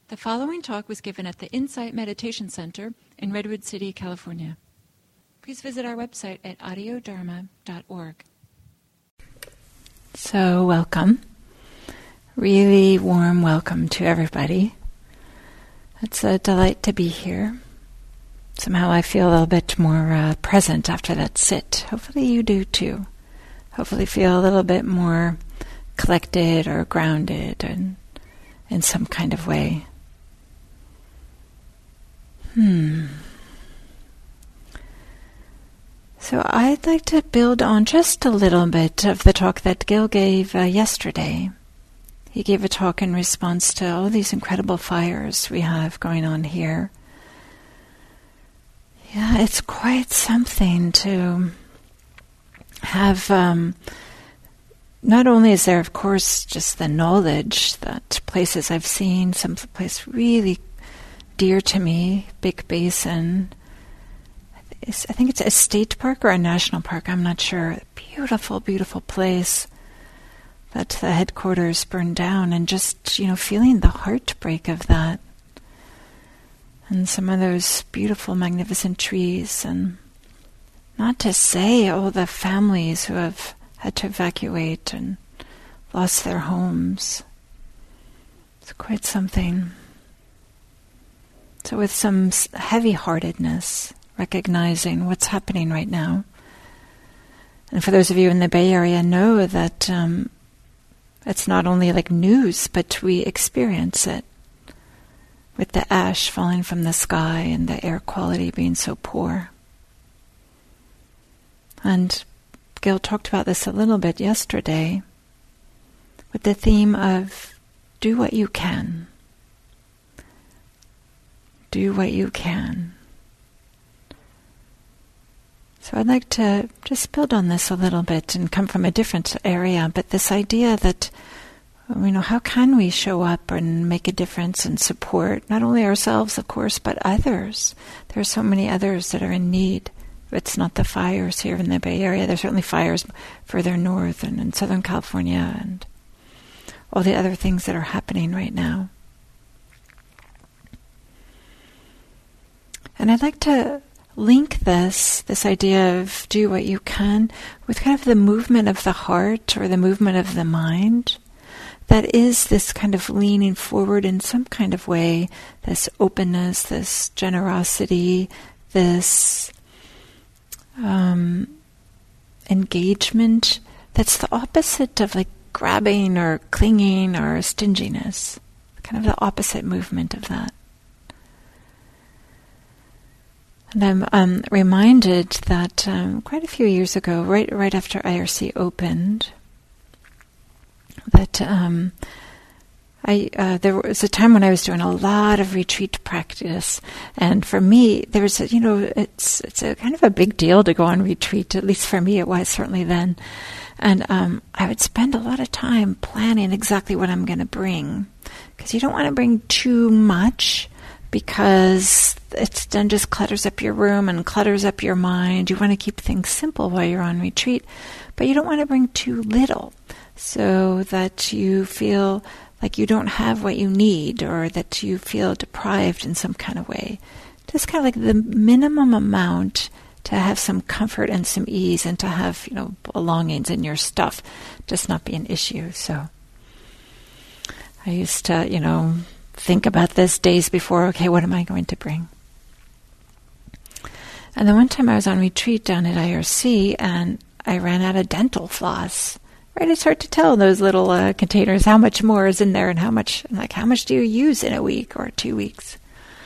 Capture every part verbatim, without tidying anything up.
The following talk was given at the Insight Meditation Center in Redwood City, California. Please visit our website at audio dharma dot org. So, welcome. Really warm welcome to everybody. It's a delight to be here. Somehow I feel a little bit more uh, present after that sit. Hopefully you do too. Hopefully feel a little bit more collected or grounded and in some kind of way. Hmm. So I'd like to build on just a little bit of the talk that Gil gave uh, yesterday. He gave a talk in response to all these incredible fires we have going on here. Yeah, it's quite something to have, um, not only is there, of course, just the knowledge that places I've seen, some place really dear to me, Big Basin, I think it's a state park or a national park, I'm not sure. Beautiful, beautiful place. That the headquarters burned down, and just, you know, feeling the heartbreak of that. And some of those beautiful, magnificent trees, and not to say all the families who have had to evacuate and lost their homes. It's quite something. So with some heavy-heartedness, recognizing what's happening right now. And for those of you in the Bay Area, know that um, it's not only like news, but we experience it. With the ash falling from the sky and the air quality being so poor. And Gil talked about this a little bit yesterday with the theme of do what you can. Do what you can. So I'd like to just build on this a little bit and come from a different area, but this idea that, you know, how can we show up and make a difference and support not only ourselves, of course, but others? There are so many others that are in need. It's not the fires here in the Bay Area. There's certainly fires further north and in Southern California and all the other things that are happening right now. And I'd like to link this, this idea of do what you can, with kind of the movement of the heart or the movement of the mind. That is this kind of leaning forward in some kind of way, this openness, this generosity, this um, engagement that's the opposite of like grabbing or clinging or stinginess, kind of the opposite movement of that. And I'm um, reminded that um, quite a few years ago, right right after I R C opened, that um, I uh, there was a time when I was doing a lot of retreat practice, and for me, there was a, you know it's it's a kind of a big deal to go on retreat. At least for me, it was certainly then, and um, I would spend a lot of time planning exactly what I'm going to bring, because you don't want to bring too much, because it then just clutters up your room and clutters up your mind. You want to keep things simple while you're on retreat, but you don't want to bring too little, so that you feel like you don't have what you need, or that you feel deprived in some kind of way. Just kind of like the minimum amount to have some comfort and some ease, and to have, you know, belongings in your stuff just not be an issue. So I used to, you know, think about this days before, okay, what am I going to bring? And then one time I was on retreat down at I R C, and I ran out of dental floss. Right, it's hard to tell in those little uh, containers how much more is in there, and how much, like, how much do you use in a week or two weeks?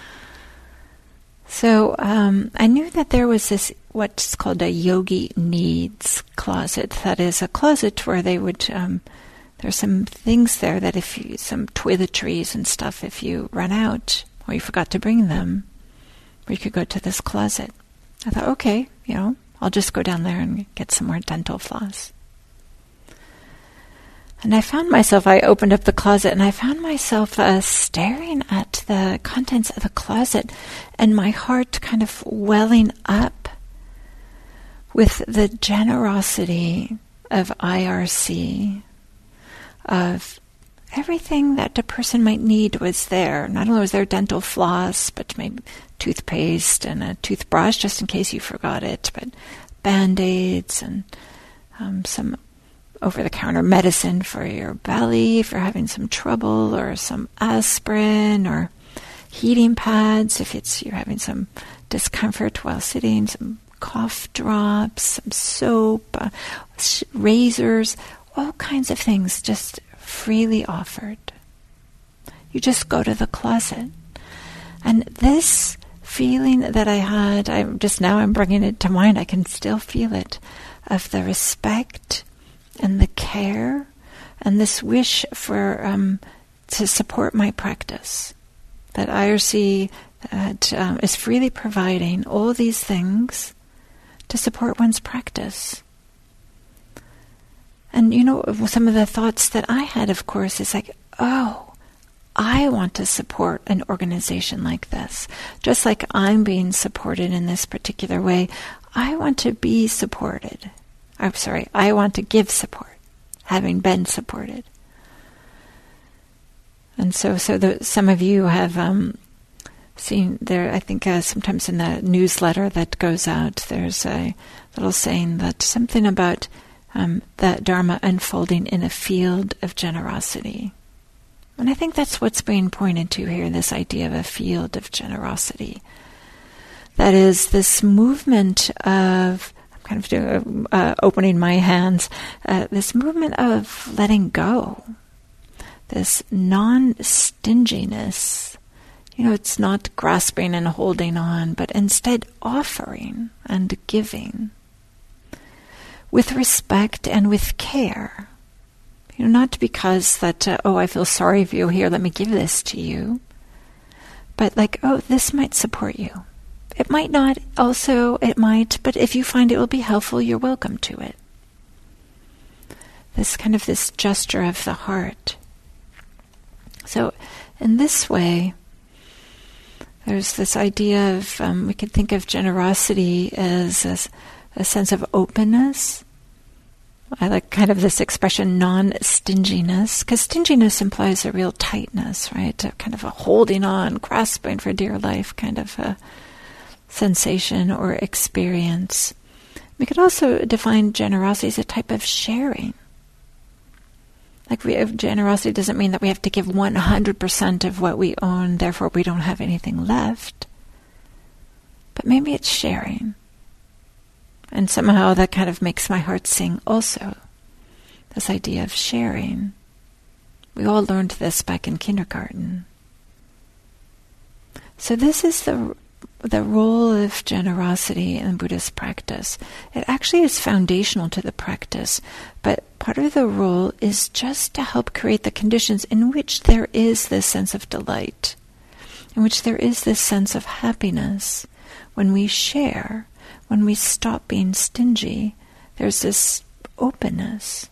So um, I knew that there was this, what's called a yogi needs closet. That is a closet where they would, um, there's some things there that if you, some toiletries and stuff, if you run out or you forgot to bring them, you could go to this closet. I thought, okay, you know, I'll just go down there and get some more dental floss. And I found myself, I opened up the closet, and I found myself uh, staring at the contents of the closet, and my heart kind of welling up with the generosity of I R C, of everything that the person might need was there. Not only was there dental floss, but maybe toothpaste and a toothbrush just in case you forgot it, but Band-Aids and um, some over-the-counter medicine for your belly if you're having some trouble, or some aspirin, or heating pads if it's you're having some discomfort while sitting, some cough drops, some soap, uh, sh- razors, all kinds of things just freely offered. You just go to the closet. And this feeling that I had, I just now I'm bringing it to mind, I can still feel it, of the respect and the care and this wish for um, to support my practice. That I R C that, um, is freely providing all these things to support one's practice. And you know, some of the thoughts that I had, of course, is like, oh, I want to support an organization like this. Just like I'm being supported in this particular way, I want to be supported. I'm sorry, I want to give support, having been supported. And so, so the, some of you have um, seen there, I think uh, sometimes in the newsletter that goes out, there's a little saying that something about um, the Dharma unfolding in a field of generosity. And I think that's what's being pointed to here, this idea of a field of generosity. That is this movement of, I'm kind of doing, uh, opening my hands, uh, this movement of letting go, this non-stinginess. You know, it's not grasping and holding on, but instead offering and giving with respect and with care. You know, not because that, uh, oh, I feel sorry for you here, let me give this to you. But like, oh, this might support you. It might not, also it might, but if you find it will be helpful, you're welcome to it. This kind of this gesture of the heart. So in this way, there's this idea of, um, we could think of generosity as a, a sense of openness. I like kind of this expression, non-stinginess, because stinginess implies a real tightness, right? A kind of a holding on, grasping for dear life kind of a sensation or experience. We could also define generosity as a type of sharing. Like we, generosity doesn't mean that we have to give one hundred percent of what we own, therefore we don't have anything left. But maybe it's sharing. And somehow that kind of makes my heart sing also. This idea of sharing. We all learned this back in kindergarten. So this is the the role of generosity in Buddhist practice. It actually is foundational to the practice, but part of the role is just to help create the conditions in which there is this sense of delight, in which there is this sense of happiness. When we share, when we stop being stingy, there's this openness,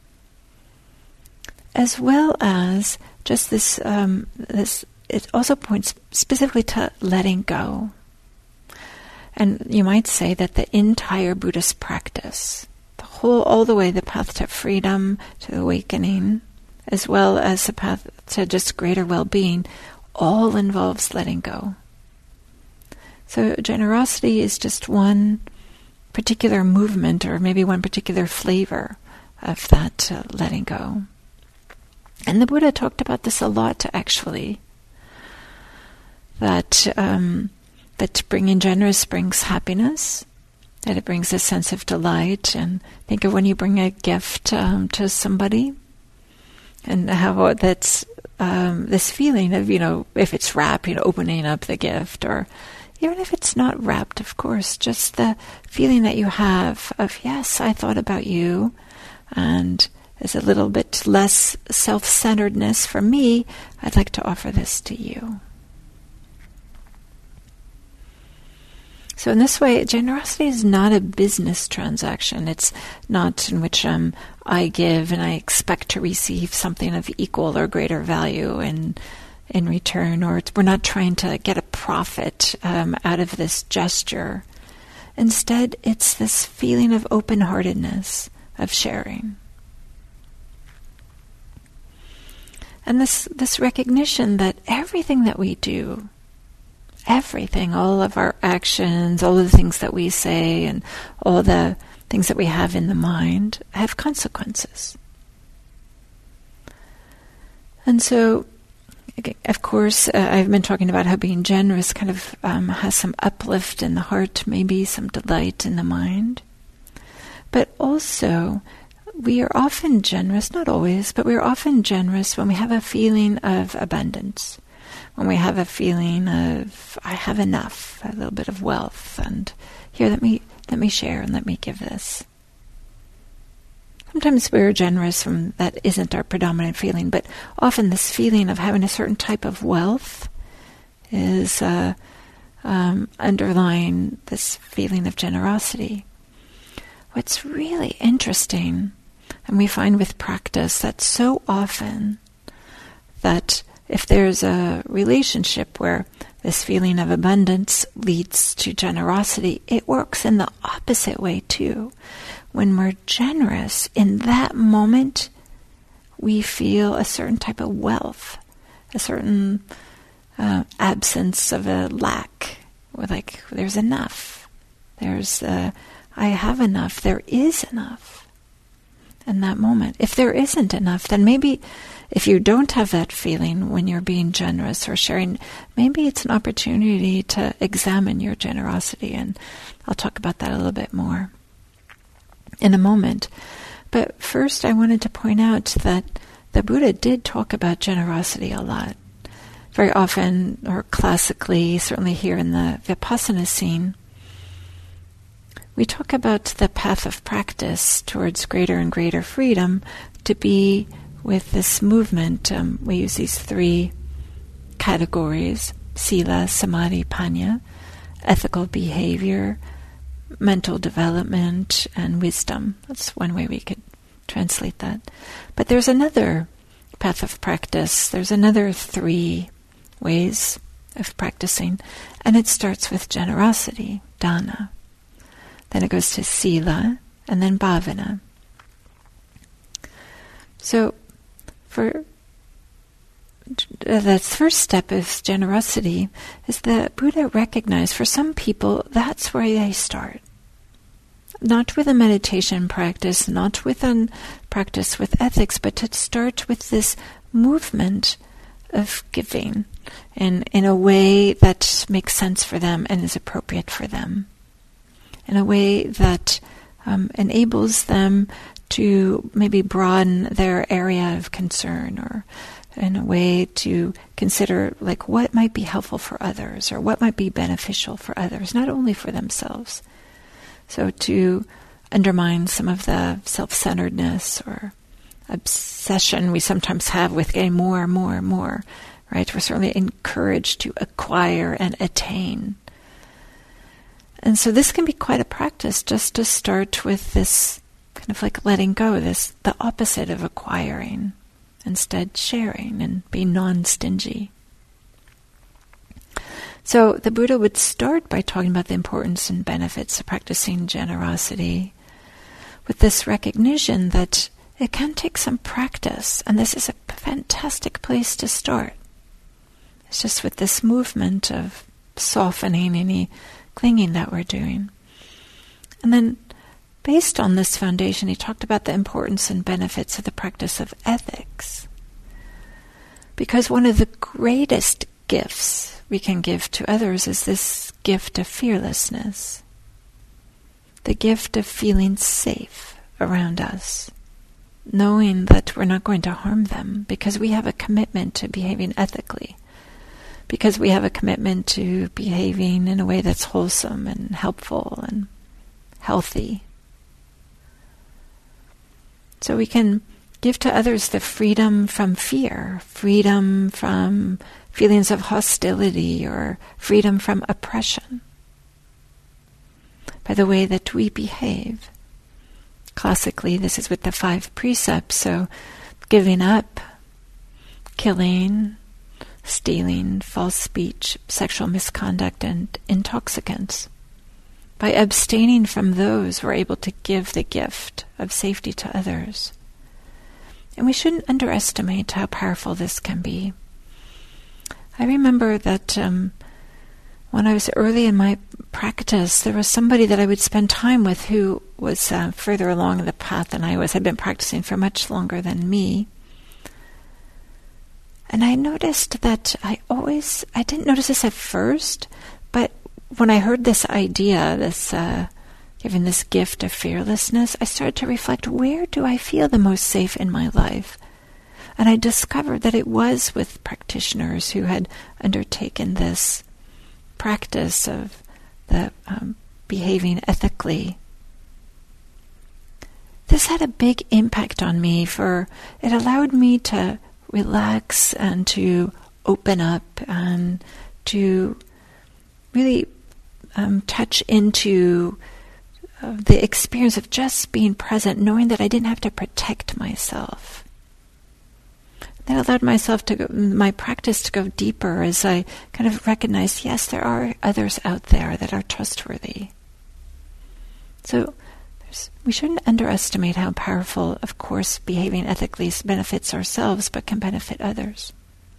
as well as just this, um, this, it also points specifically to letting go. And you might say that the entire Buddhist practice, the whole, all the way, the path to freedom, to awakening, as well as the path to just greater well-being, all involves letting go. So generosity is just one particular movement, or maybe one particular flavor of that uh, letting go. And the Buddha talked about this a lot, actually. That um, that bringing generous brings happiness, that it brings a sense of delight. And think of when you bring a gift um, to somebody, and how that's um, this feeling of, you know, if it's wrapped, you know, opening up the gift, or even if it's not wrapped, of course, just the feeling that you have of, yes, I thought about you, and there's a little bit less self-centeredness for me, I'd like to offer this to you. So in this way, generosity is not a business transaction. It's not in which um, I give and I expect to receive something of equal or greater value in in return, or it's, we're not trying to get a profit um, out of this gesture. Instead, it's this feeling of open-heartedness, of sharing. And this, this recognition that everything that we do, everything, all of our actions, all of the things that we say, and all the things that we have in the mind have consequences. And so, of course, uh, I've been talking about how being generous kind of um, has some uplift in the heart, maybe some delight in the mind. But also, we are often generous, not always, but we are often generous when we have a feeling of abundance, when we have a feeling of, I have enough, a little bit of wealth, and here, let me let me share and let me give this. Sometimes we're generous when that isn't our predominant feeling, but often this feeling of having a certain type of wealth is uh, um, underlying this feeling of generosity. What's really interesting, and we find with practice that so often that if there's a relationship where this feeling of abundance leads to generosity, it works in the opposite way too. When we're generous, in that moment, we feel a certain type of wealth, a certain uh, absence of a lack. We're like, there's enough. There's, uh, I have enough. There is enough in that moment. If there isn't enough, then maybe if you don't have that feeling when you're being generous or sharing, maybe it's an opportunity to examine your generosity. And I'll talk about that a little bit more in a moment. But first I wanted to point out that the Buddha did talk about generosity a lot. Very often, or classically, certainly here in the Vipassana scene, we talk about the path of practice towards greater and greater freedom to be with this movement. Um, we use these three categories: sila, samadhi, panya, ethical behavior, mental development, and wisdom. That's one way we could translate that. But there's another path of practice. There's another three ways of practicing, and it starts with generosity, dana. Then it goes to sila, and then bhavana. So, for the first step of generosity is that Buddha recognized for some people that's where they start. Not with a meditation practice, not with a practice with ethics, but to start with this movement of giving in, in a way that makes sense for them and is appropriate for them. In a way that um, enables them to maybe broaden their area of concern, or in a way to consider like what might be helpful for others or what might be beneficial for others, not only for themselves. So to undermine some of the self-centeredness or obsession we sometimes have with getting more, more, more, right? We're certainly encouraged to acquire and attain. And so this can be quite a practice, just to start with this kind of like letting go, this the opposite of acquiring, instead sharing and be non-stingy. So the Buddha would start by talking about the importance and benefits of practicing generosity with this recognition that it can take some practice, and this is a fantastic place to start. It's just with this movement of softening any clinging that we're doing. And then based on this foundation, he talked about the importance and benefits of the practice of ethics. Because one of the greatest gifts we can give to others is this gift of fearlessness. The gift of feeling safe around us, knowing that we're not going to harm them because we have a commitment to behaving ethically, because we have a commitment to behaving in a way that's wholesome and helpful and healthy. So we can give to others the freedom from fear, freedom from feelings of hostility, or freedom from oppression by the way that we behave. Classically, this is with the five precepts, so giving up, killing, stealing, false speech, sexual misconduct, and intoxicants. By abstaining from those, we're able to give the gift of safety to others. And we shouldn't underestimate how powerful this can be. I remember that um, when I was early in my practice, there was somebody that I would spend time with who was uh, further along the path than I was, had been practicing for much longer than me. And I noticed that I always, I didn't notice this at first, but when I heard this idea, this uh, giving this gift of fearlessness, I started to reflect, where do I feel the most safe in my life? And I discovered that it was with practitioners who had undertaken this practice of the um, behaving ethically. This had a big impact on me, for it allowed me to relax and to open up and to really um, touch into uh, the experience of just being present, knowing that I didn't have to protect myself. That allowed myself to go, my practice to go deeper as I kind of recognized, yes, there are others out there that are trustworthy. So there's, we shouldn't underestimate how powerful, of course, behaving ethically benefits ourselves, but can benefit others.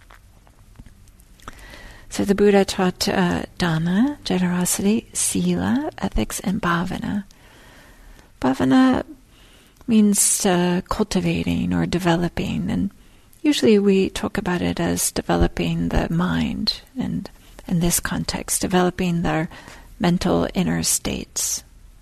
So the Buddha taught uh, dana, generosity, sila, ethics, and bhavana. Bhavana means uh, cultivating or developing, and usually we talk about it as developing the mind, and in this context, developing their mental inner states.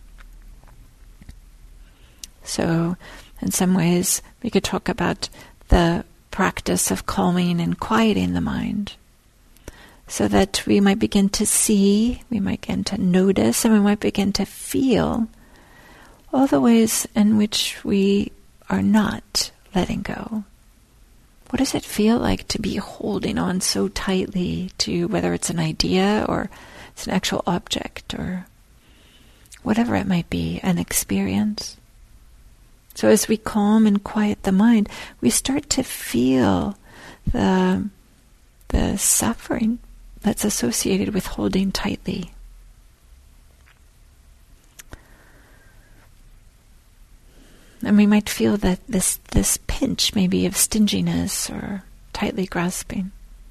So in some ways, we could talk about the practice of calming and quieting the mind, so that we might begin to see, we might begin to notice, and we might begin to feel all the ways in which we are not letting go. What does it feel like to be holding on so tightly to whether it's an idea or it's an actual object or whatever it might be, an experience? So as we calm and quiet the mind, we start to feel the, the suffering that's associated with holding tightly. And we might feel that this, this pinch maybe of stinginess or tightly grasping.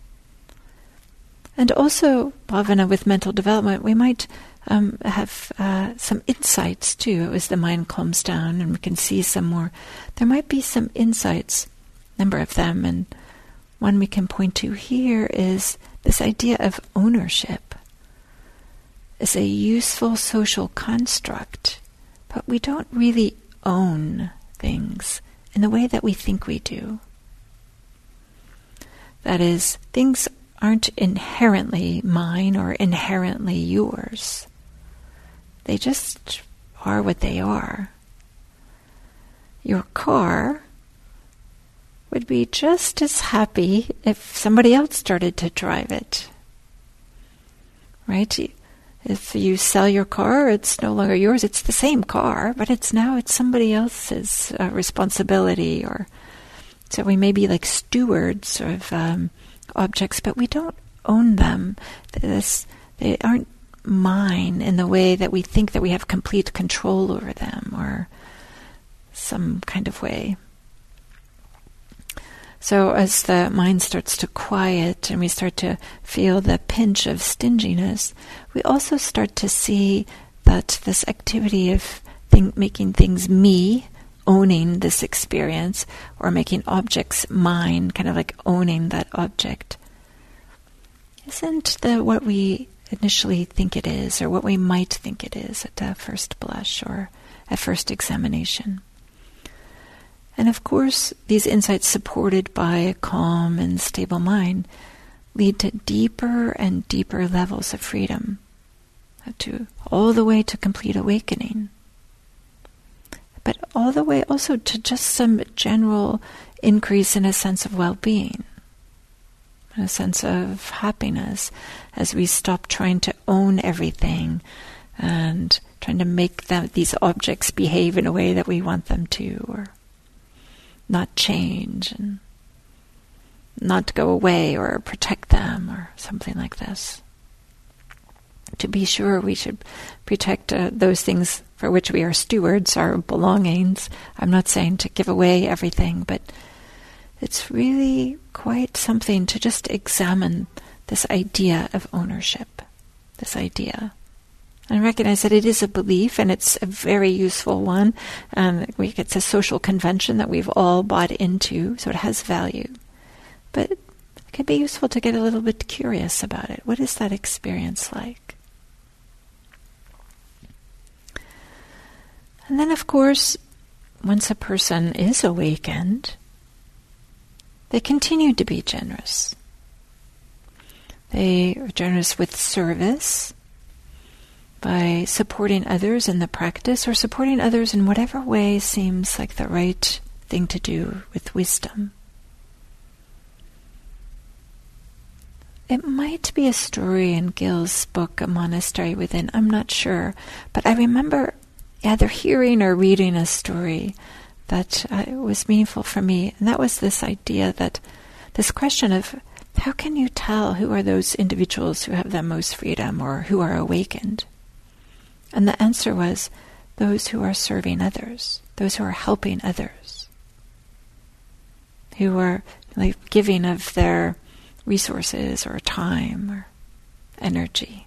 And also, bhavana with mental development, we might um, have uh, some insights too, as the mind calms down and we can see some more. There might be some insights, a number of them, and one we can point to here is this idea of ownership is a useful social construct, but we don't really own things in the way that we think we do. That is, things aren't inherently mine or inherently yours. They just are what they are. Your car would be just as happy if somebody else started to drive it. Right? If you sell your car, it's no longer yours. It's the same car, but it's now it's somebody else's uh, responsibility. Or so we may be like stewards of um, objects, but we don't own them. This, they aren't mine in the way that we think that we have complete control over them, or some kind of way. So as the mind starts to quiet and we start to feel the pinch of stinginess, we also start to see that this activity of think, making things me, owning this experience, or making objects mine, kind of like owning that object, isn't the what we initially think it is, or what we might think it is at the first blush or at first examination. And of course, these insights supported by a calm and stable mind lead to deeper and deeper levels of freedom, to all the way to complete awakening. But all the way also to just some general increase in a sense of well-being, a sense of happiness, as we stop trying to own everything and trying to make them, these objects behave in a way that we want them to, or not change and not go away or protect them or something like this. To be sure, we should protect uh, those things for which we are stewards, our belongings. I'm not saying to give away everything, but it's really quite something to just examine this idea of ownership, this idea. And recognize that it is a belief, and it's a very useful one. Um, we, it's a social convention that we've all bought into, so it has value. But it can be useful to get a little bit curious about it. What is that experience like? And then, of course, once a person is awakened, they continue to be generous. They are generous with service, by supporting others in the practice, or supporting others in whatever way seems like the right thing to do with wisdom. It might be a story in Gil's book, A Monastery Within, I'm not sure, but I remember either hearing or reading a story that uh, was meaningful for me, and that was this idea that, this question of how can you tell who are those individuals who have the most freedom or who are awakened? And the answer was those who are serving others, those who are helping others, who are like giving of their resources or time or energy.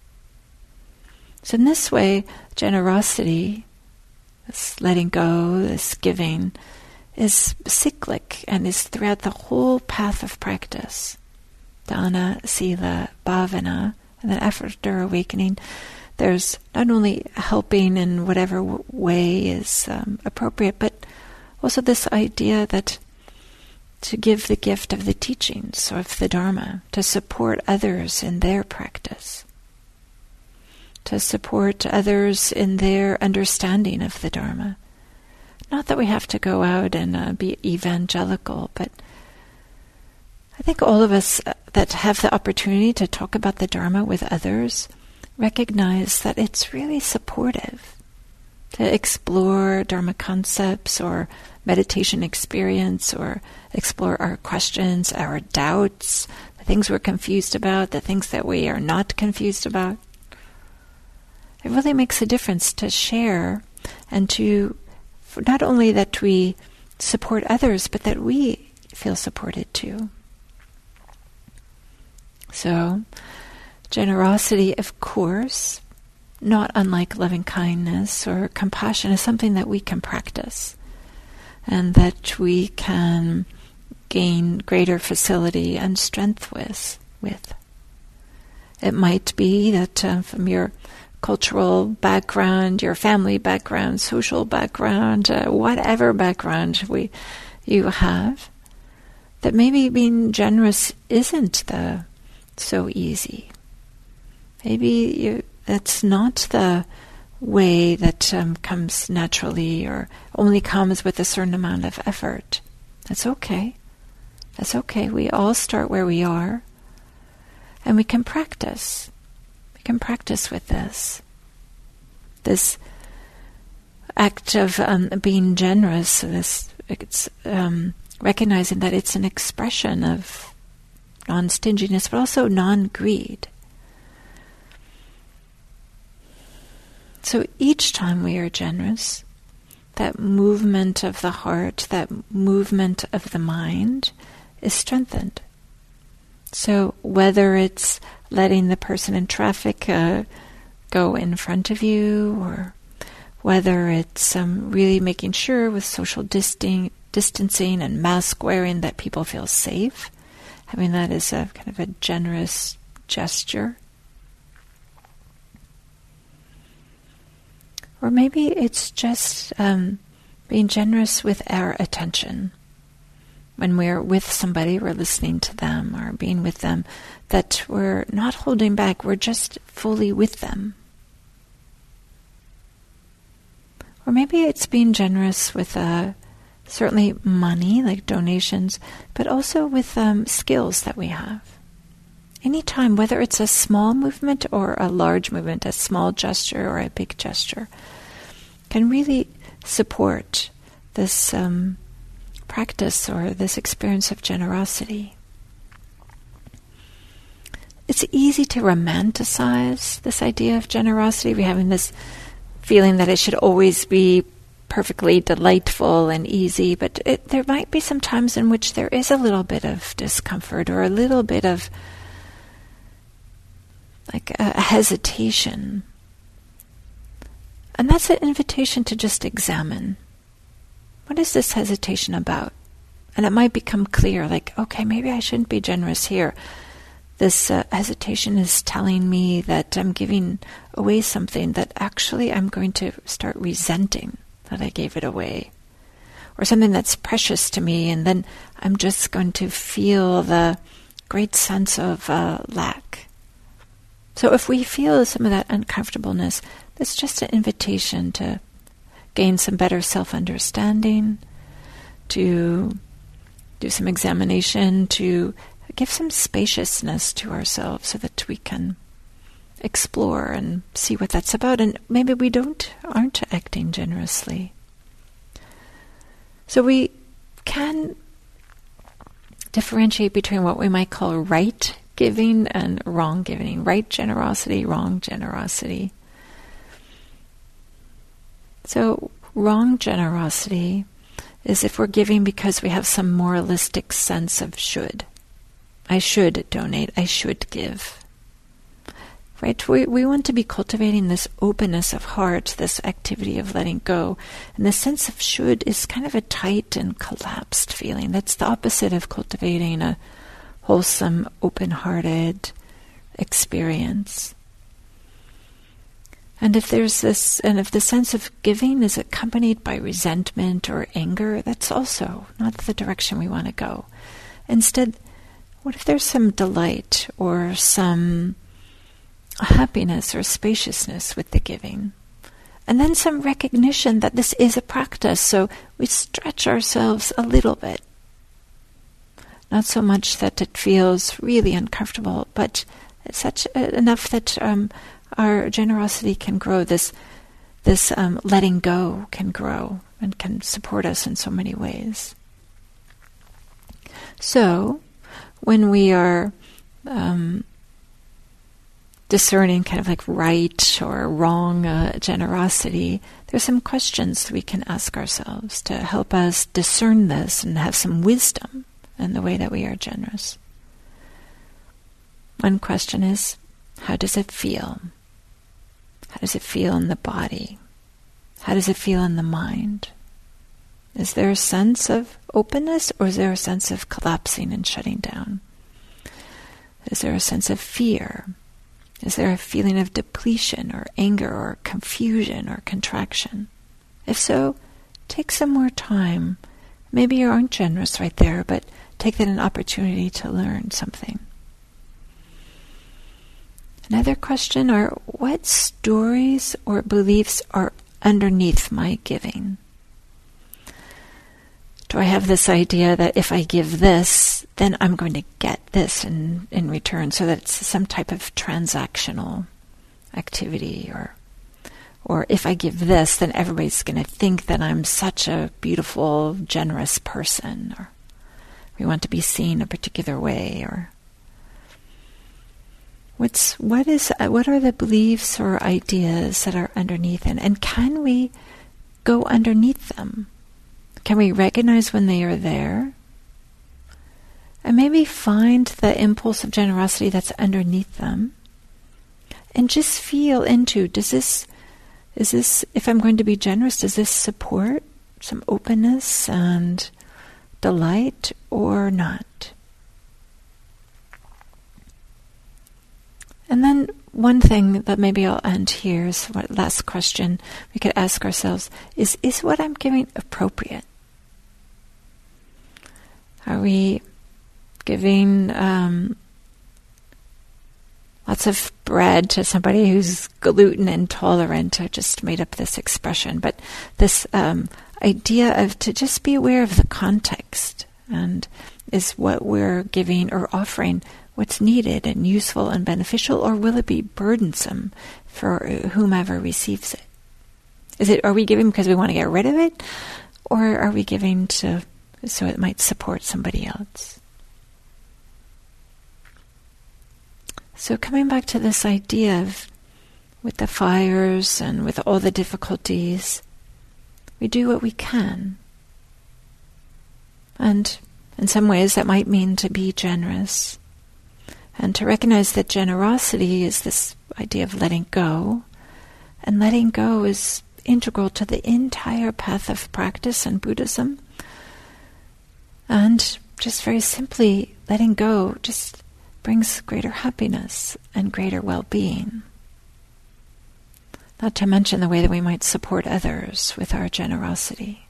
So in this way, generosity, this letting go, this giving, is cyclic and is throughout the whole path of practice. Dana, Sila, Bhavana, and then after awakening, there's not only helping in whatever w- way is um, appropriate, but also this idea that to give the gift of the teachings of the Dharma, to support others in their practice, to support others in their understanding of the Dharma. Not that we have to go out and uh, be evangelical, but I think all of us that have the opportunity to talk about the Dharma with others recognize that it's really supportive to explore Dharma concepts or meditation experience, or explore our questions, our doubts, the things we're confused about, the things that we are not confused about. It really makes a difference to share and to not only that we support others, but that we feel supported too. So, generosity, of course, not unlike loving kindness or compassion, is something that we can practice and that we can gain greater facility and strength with. with. It might be that uh, from your cultural background, your family background, social background, uh, whatever background we you have, that maybe being generous isn't the so easy. Maybe you, that's not the way that um, comes naturally or only comes with a certain amount of effort. That's okay. That's okay. We all start where we are, and we can practice. We can practice with this. This act of um, being generous, this it's um, recognizing that it's an expression of non-stinginess, but also non-greed. So each time we are generous, that movement of the heart, that movement of the mind is strengthened. So whether it's letting the person in traffic uh, go in front of you, or whether it's um, really making sure with social disting, distancing and mask wearing that people feel safe, having that as a kind of a generous gesture. Or maybe it's just um, being generous with our attention. When we're with somebody, we're listening to them or being with them, that we're not holding back, we're just fully with them. Or maybe it's being generous with uh, certainly money, like donations, but also with um, skills that we have. Anytime, whether it's a small movement or a large movement, a small gesture or a big gesture, can really support this um, practice or this experience of generosity. It's easy to romanticize this idea of generosity. We're having this feeling that it should always be perfectly delightful and easy, but it, there might be some times in which there is a little bit of discomfort or a little bit of like a hesitation. And that's an invitation to just examine. What is this hesitation about? And it might become clear, like, okay, maybe I shouldn't be generous here. This uh, hesitation is telling me that I'm giving away something that actually I'm going to start resenting that I gave it away. Or something that's precious to me, and then I'm just going to feel the great sense of uh, lack. So if we feel some of that uncomfortableness, that's just an invitation to gain some better self-understanding, to do some examination, to give some spaciousness to ourselves so that we can explore and see what that's about. And maybe we don't aren't acting generously. So we can differentiate between what we might call right giving and wrong giving. Right generosity, wrong generosity. So wrong generosity is if we're giving because we have some moralistic sense of should. I should donate. I should give. Right? We we want to be cultivating this openness of heart, this activity of letting go. And the sense of should is kind of a tight and collapsed feeling. That's the opposite of cultivating a wholesome, open-hearted experience. And if there's this, and if the sense of giving is accompanied by resentment or anger, that's also not the direction we want to go. Instead, what if there's some delight or some happiness or spaciousness with the giving? And then some recognition that this is a practice, so we stretch ourselves a little bit. Not so much that it feels really uncomfortable, but such uh, enough that um, our generosity can grow. This, this um, letting go can grow and can support us in so many ways. So, when we are um, discerning kind of like right or wrong uh, generosity, there's some questions we can ask ourselves to help us discern this and have some wisdom in the way that we are generous. One question is, how does it feel? How does it feel in the body? How does it feel in the mind? Is there a sense of openness, or is there a sense of collapsing and shutting down? Is there a sense of fear? Is there a feeling of depletion or anger or confusion or contraction? If so, take some more time. Maybe you aren't generous right there, but take that an opportunity to learn something. Another question are, what stories or beliefs are underneath my giving? Do I have this idea that if I give this, then I'm going to get this in, in return, so that it's some type of transactional activity, or or if I give this, then everybody's going to think that I'm such a beautiful, generous person, or we want to be seen a particular way, or what's what is what are the beliefs or ideas that are underneath, and, and can we go underneath them? Can we recognize when they are there? And maybe find the impulse of generosity that's underneath them. And just feel into, does this, is this, if I'm going to be generous, does this support some openness and delight or not? And then one thing that maybe I'll end here is what last question we could ask ourselves is, is what I'm giving appropriate? Are we giving um, lots of bread to somebody who's gluten intolerant? I just made up this expression, but this um, idea of to just be aware of the context, and is what we're giving or offering what's needed and useful and beneficial, or will it be burdensome for whomever receives it? Is it, are we giving because we want to get rid of it, or are we giving to so it might support somebody else? So coming back to this idea of, with the fires and with all the difficulties, we do what we can. And in some ways that might mean to be generous. And to recognize that generosity is this idea of letting go. And letting go is integral to the entire path of practice in Buddhism. And just very simply, letting go just brings greater happiness and greater well-being. Not to mention the way that we might support others with our generosity.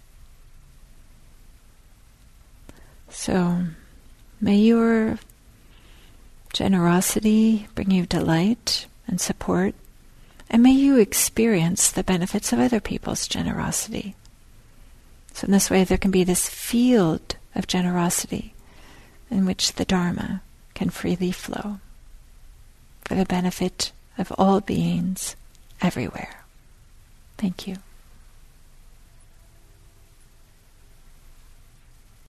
So, may your generosity bring you delight and support, and may you experience the benefits of other people's generosity. So in this way there can be this field of generosity in which the Dharma can freely flow for the benefit of all beings everywhere. Thank you.